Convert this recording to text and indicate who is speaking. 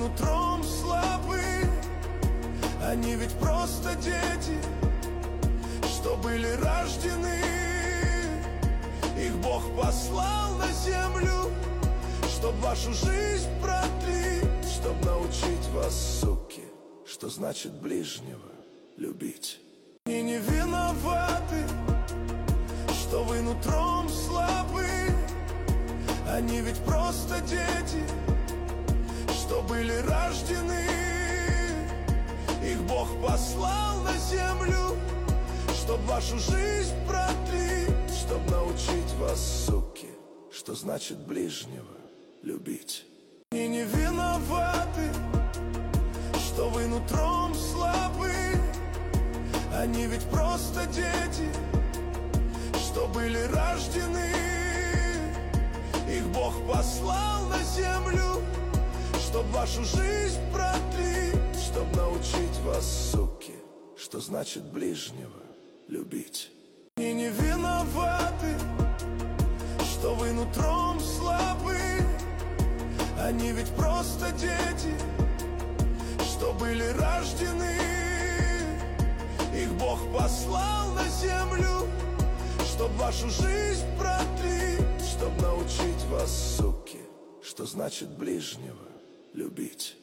Speaker 1: нутром слабы. Они ведь просто дети, что были рождены. Их Бог послал на землю, чтоб вашу жизнь продлить, чтоб научить вас, суки, что значит ближнего любить. И не виноваты, что вы нутром слабы. Они ведь просто дети, что были рождены. Их Бог послал на землю, чтоб вашу жизнь продлить, чтоб научить вас, суки, что значит ближнего любить. И не виноваты, что вы нутром слабы. Они ведь просто дети, что были рождены. Их Бог послал на землю, чтоб вашу жизнь продлить, чтоб научить вас, суки, что значит ближнего любить. И не виноваты, что вы нутром слабы. Они ведь просто дети, что были рождены. Их Бог послал на землю, чтоб вашу жизнь продлить, чтоб научить вас, суки, что значит ближнего любить.